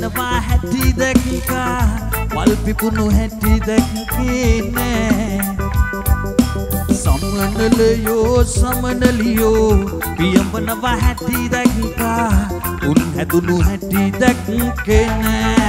වැනෙනවා හැටි දැක්කා වල් පිපුණු හැටි දැක්කේ නෑ සමනලියෝ පියඹනවා හැටි දැක්කා උන් හැදුණු හැටි දැක්කේ නෑ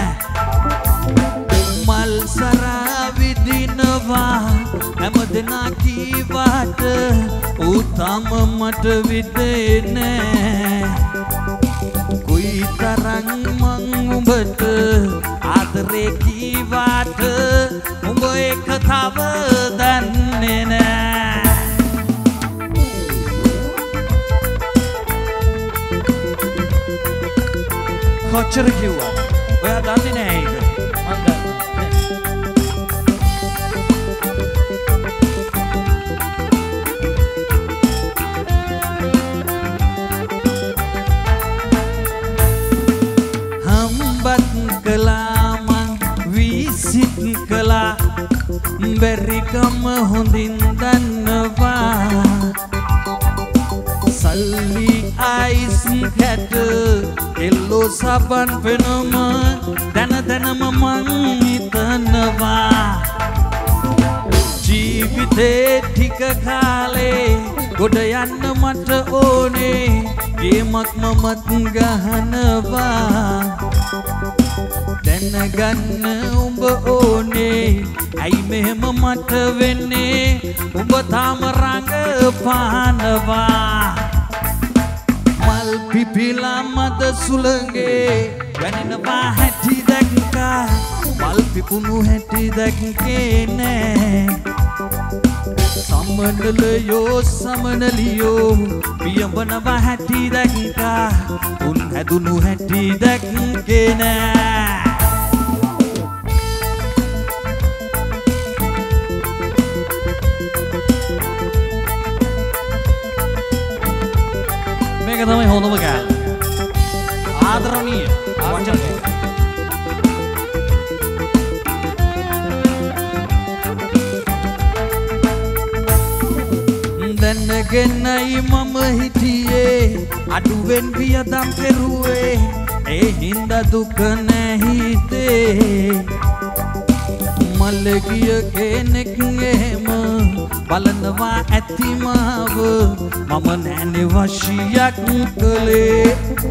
මල් සරා විදිනවා හැමදෙනා කීවාට ඌ තාම මට විදේ නෑ කුයි තරම් මං උඹට ආදරේ කීවාට උඹ ඒක තව දන්නේ නෑ කොච්චර කිව්වද ඔයා දන්නේ නෑ ඒක මං බැරිකම හොඳින් දන්නවා සල්ලි අයිස් කැට එල්ලෝ සබන් පෙනුම දැනම මං හිතනවා ජීවිතේ ටික කාලේ ගොඩ යන්න මට ඕනේ ගේමක් මමත් ගහනවා දැනගන්න උඹ ඕනේ ඇයි මෙහෙම මට වෙන්නේ උඹ තාම රඟපානවා මල් පිපිලා මද සුළඟේ වැනෙනවා හැටි දැක්කා මල් පිපුණු හැටි දැක්කේ නෑ සමනලියෝ පියඹනවා හැටි දැක්කා උන් හැදුණු හැටි දැක්කේ නෑ මේක තමයි හොඳම කෑල්ල ආදරණීය වචන දැනගෙනයි මම හිටියේ අඩුවෙන් වියදම් කෙරුවේ ඒ හින්දා දුක නැහිතේ මල්ලගිය කෙනෙක් එහෙම බලනවා ඇති මාව මම නෑනේ වශියක් කළේ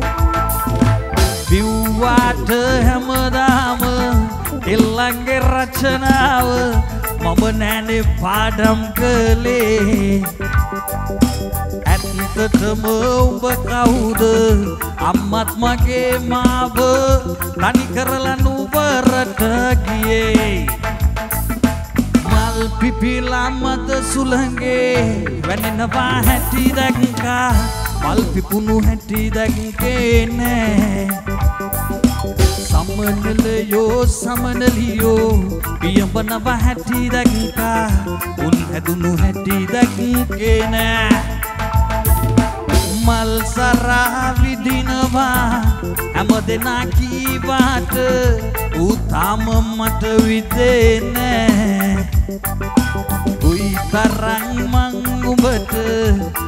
බිව්වාට හැමදාම එල්ලන්ගේ රචනාව මම නෑනේ පාඩම් කළේ ඇත්තටම උඹ කවුද අම්මත් මගේ මාව තනි කරලා නුවරට ගියේ මල් පිපිලා මද සුළඟේ වැනෙනවා හැටි දැක්කා මල් පිපුණු හැටි දැක්කේ නෑ සමනලියෝ පියඹනවා හැටි දැක්කා උන් හැදුණු හැටි දැක්කේ නෑ මල් සරා විදිනවා හැමදෙනා කීවාට ඌ තාම මට විදේ නෑ කුයි තරම් මං උඹට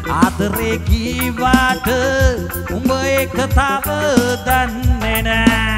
ආදරේ කීවාට උඹ ඒක තව දන්නේ නෑ